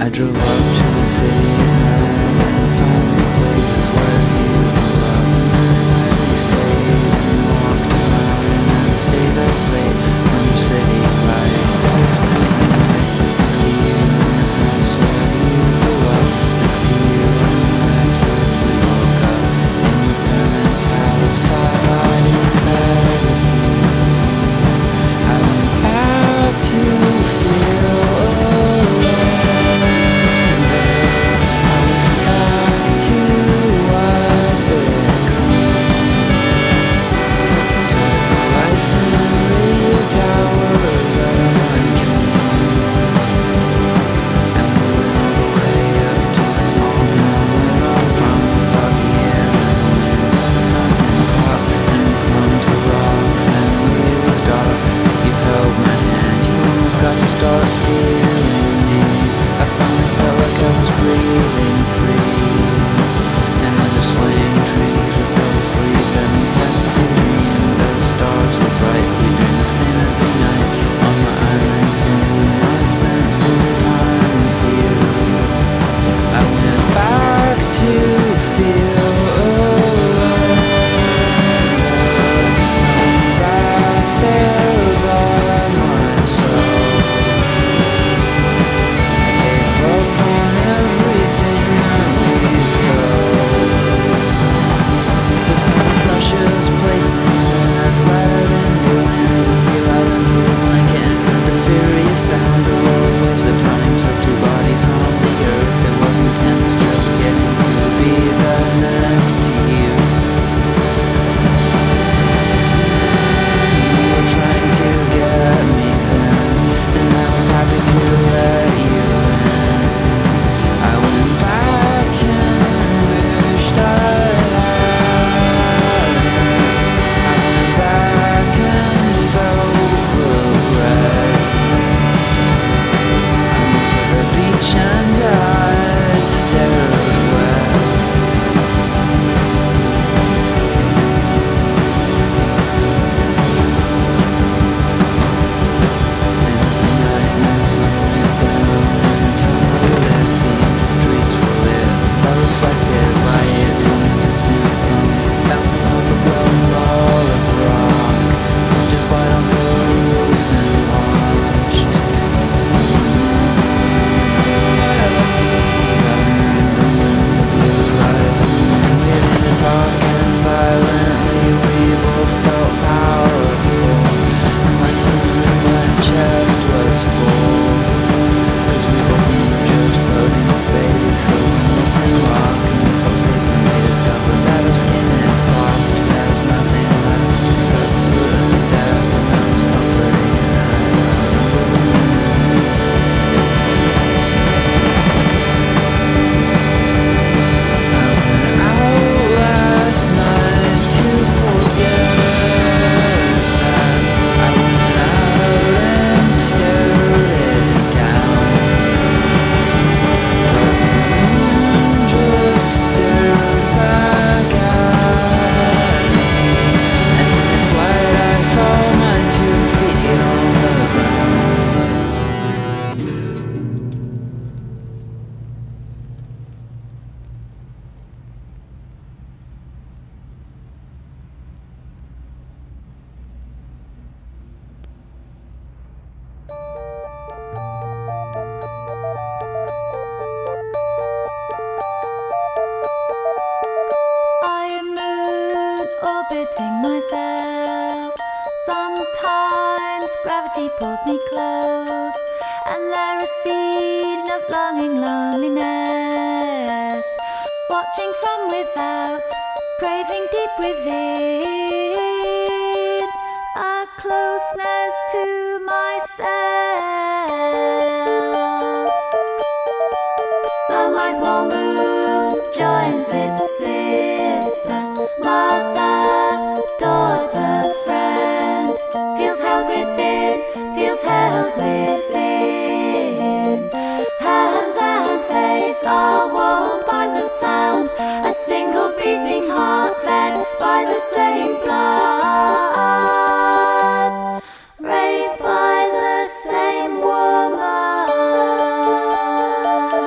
I drove up to the city and found the place where you grew up. We stayed and walked around and stayed up late under city lights. I spent the night next to you in the house where you grew up. Next to you and miraculously woke up in your parents' house. I lied in bed with you. I went back to feel alone. Got to start feeling me. I finally felt like I was breathing free. And under swaying trees we fell asleep, and we had the same dream. The stars were bright, we dreamed the same every night. On the island home, I spent some time with you. I went back to feel alone. I'm back there by myself. Places and I'd ride in the wind. We lied under a blanket and heard the furious sound of rovers that running took two bodies on the earth. It was intense just getting to be there next to you. You were trying to get me then, and I was happy to let you in. I went back and wished I and I stared west. And the night when the sun went down and the town we lived in, the streets were lit by reflected light from the distant sun, bouncing off a broken wall of rock. I just lied on the roof and watched. Talking silently, we both felt powerful, and like the moon my chest was full, 'cause we both were just floating in space, so molten rock, and we felt safe when we discovered that our skin is soft. There was nothing left except food and death, and that was comforting, and I remember the moon. I went out last night to forget that. I went out and stared it down, but the moon just stared back at me, and in its light I saw my 2 feet on the ground. I am moon orbiting myself. Sometimes gravity pulls me close, and there a scene of longing loneliness, watching from without, craving deep within, a closeness to myself. So my small moon joins its sister, mother, daughter, friend, feels held within, feels held within. Hands and face are warmed by the sound, a single beating heart fed by the same blood, raised by the same woman.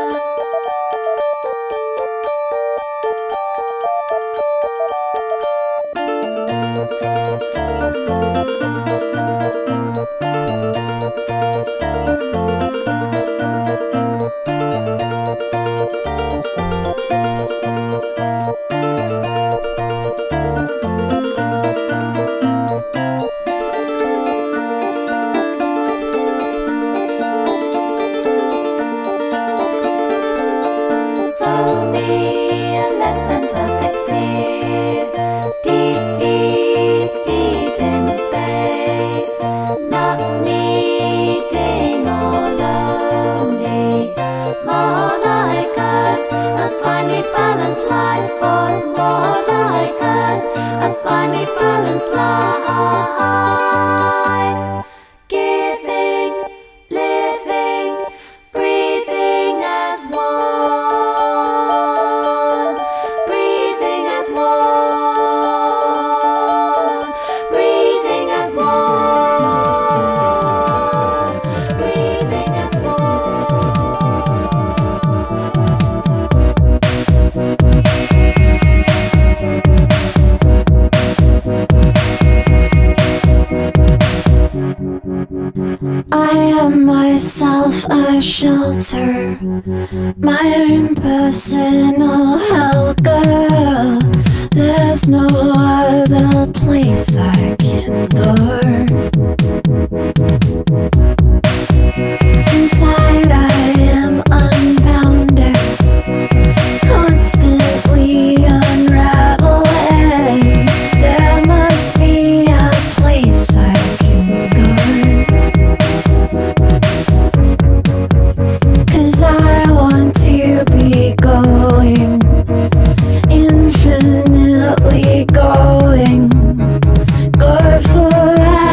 my shelter, my own personal hell, girl. There's no other place I can go. Inside I am unbounded, constantly unraveling. There must be a place I can go, 'cause I want to be going, infinitely going, go forever.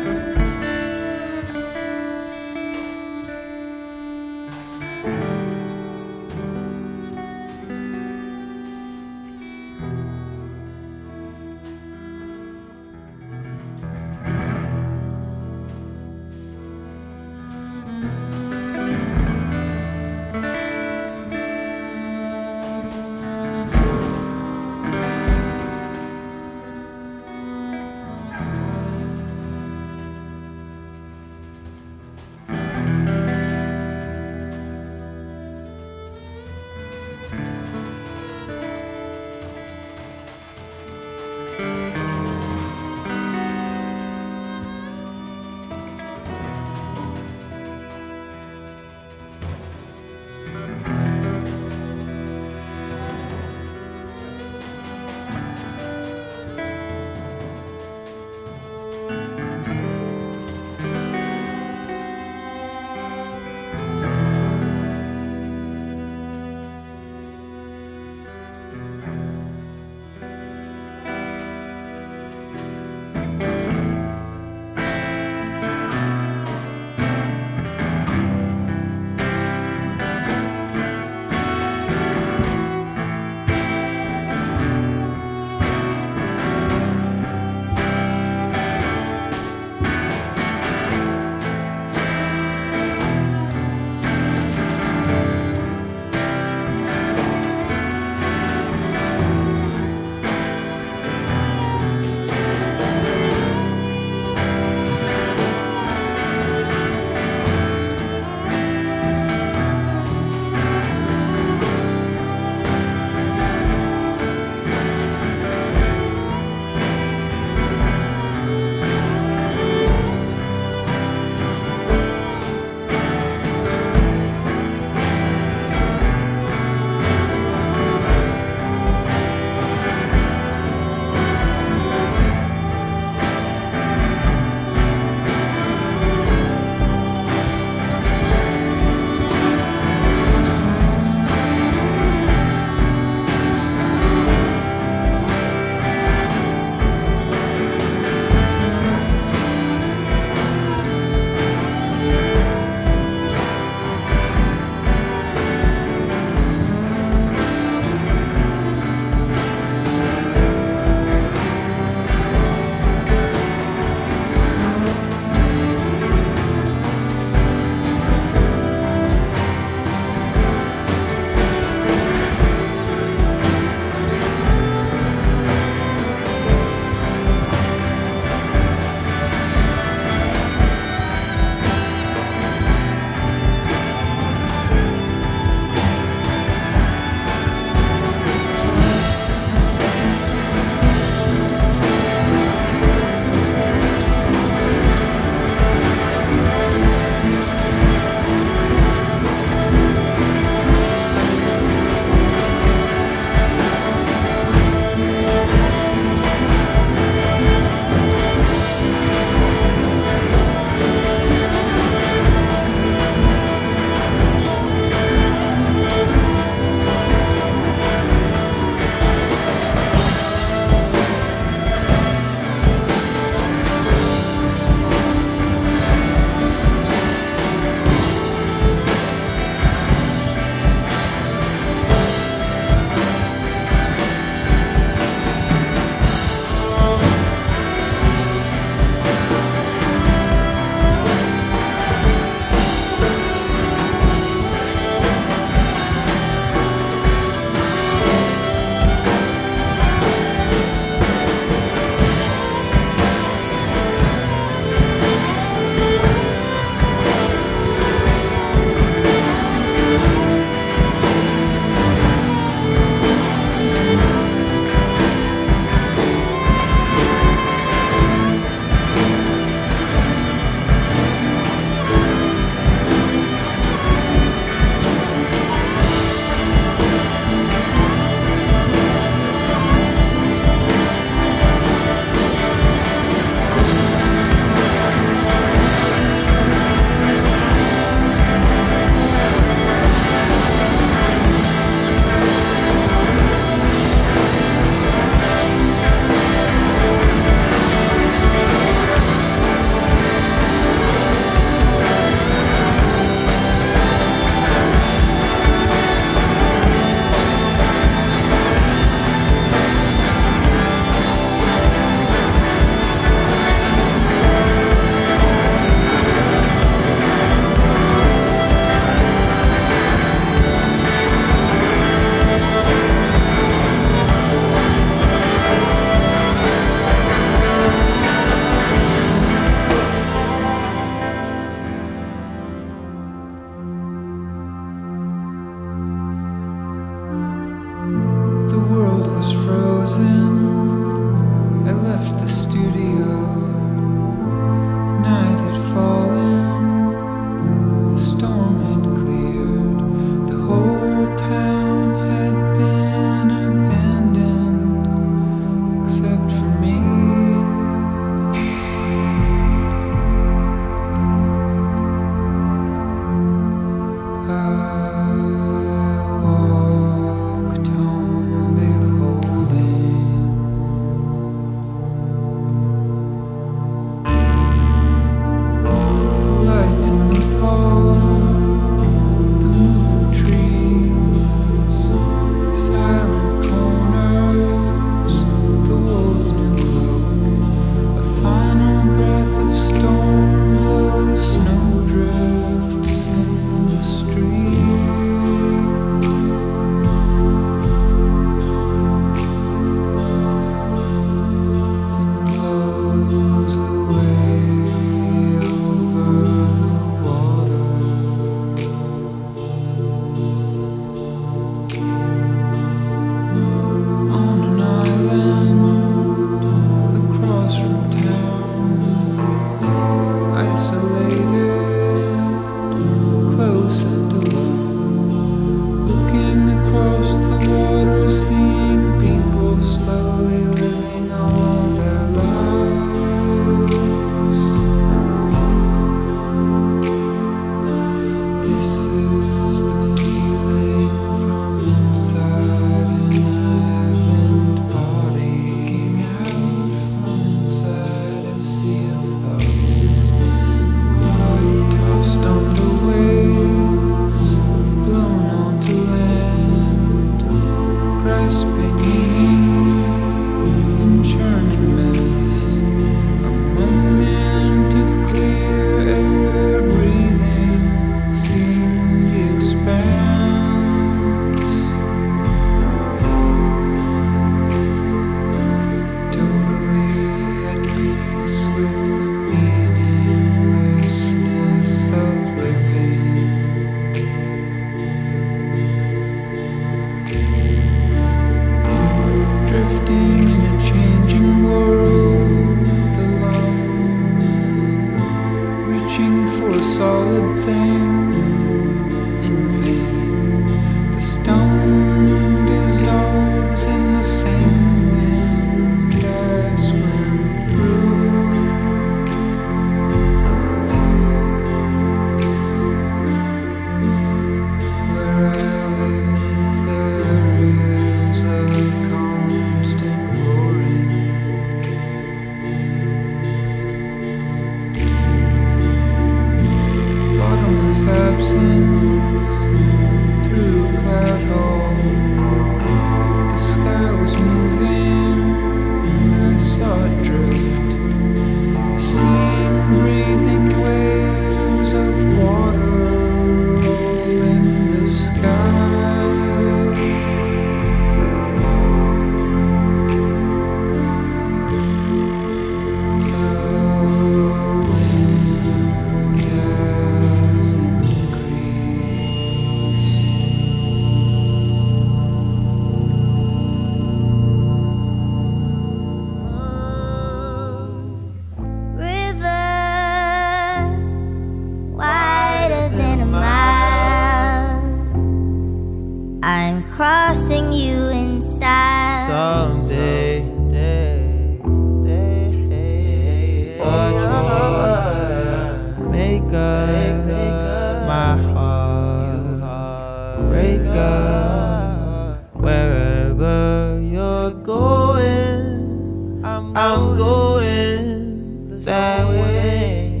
I'm going that way.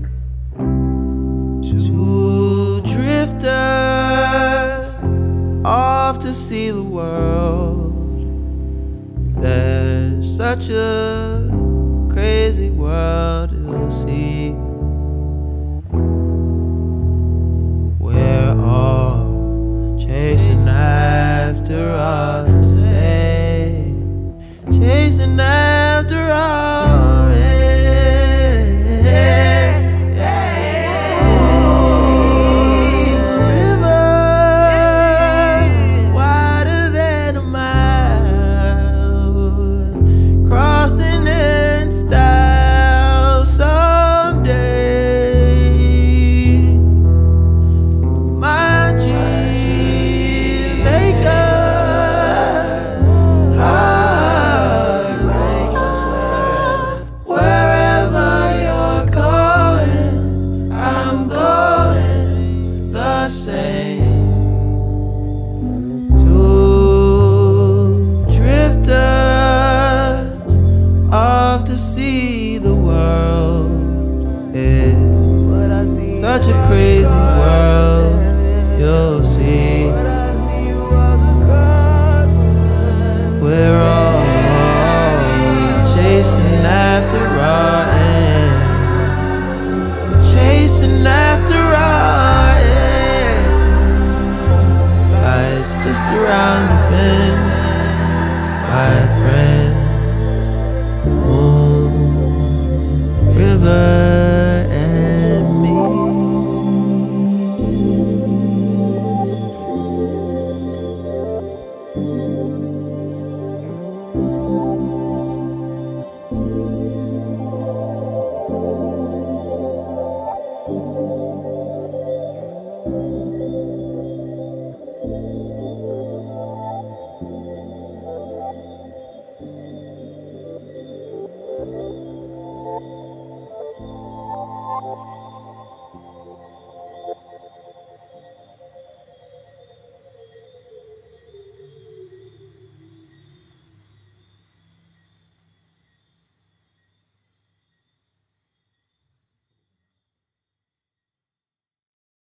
Two drifters off to see the world. There's such a crazy world to see. We're all chasing after all the same, chasing after all. To see the world, it's such a crazy world. You'll see, we're all chasing after our end, chasing after our ends. Life's just around the bend, my friend. River